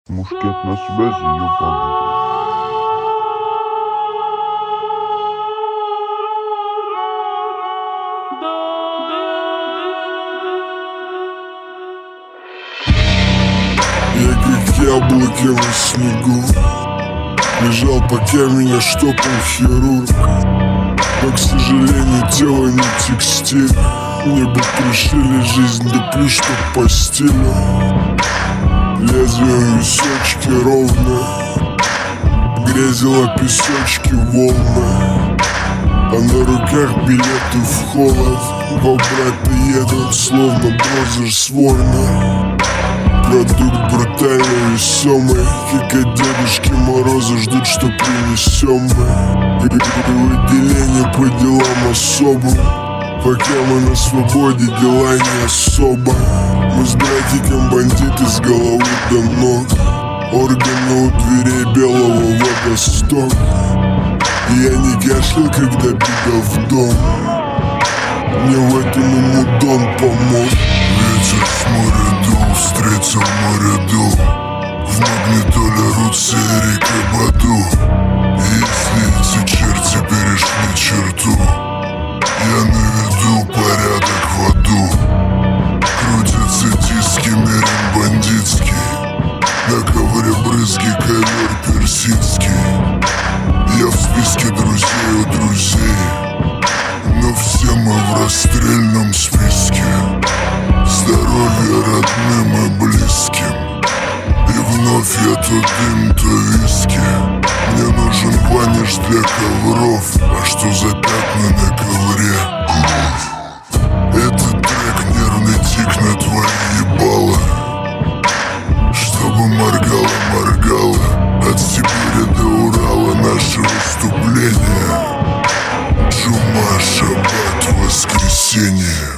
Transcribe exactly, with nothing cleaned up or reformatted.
Мушкет на связи, ёбаный. Я как яблоки на снегу лежал, пока меня штопал хирург. Но, к сожалению, тело не текстиль. Мне бы пришили жизнь да плюс, чтоб по стилю. Лезвием височки ровно грезило песочки волны. А на руках билеты в холод. Во брата едут, словно брозер с войны. Продукт брутально весомый, как от Дедушки Мороза ждут, что принесем мы. Выделение по делам особым, пока мы на свободе, дела не особо. Мы с братиком бандиты с головы до ног. Органы у дверей белого водосток. Я не кашлял, когда бегал в дом. Мне в этом и мудон помог. Ветер с моря дул, встретил море дул. В магнитоле рутся и река Баду. Если эти черти перешли черту, я наведу порядок в аду. Крутятся диски, мерен бандитский. На ковре брызги, ковер персидский. Я в списке друзей у друзей, но все мы в расстрельном списке. Здоровье родным и близким. И вновь я то дым, то виски. Мне нужен ваниш для ковров. А что за пятна на ковре? Этот трек нервный тик на твои ебало, чтобы моргало-моргало. От Сибири до Урала наше выступление. Джума, шаббат, воскресенье.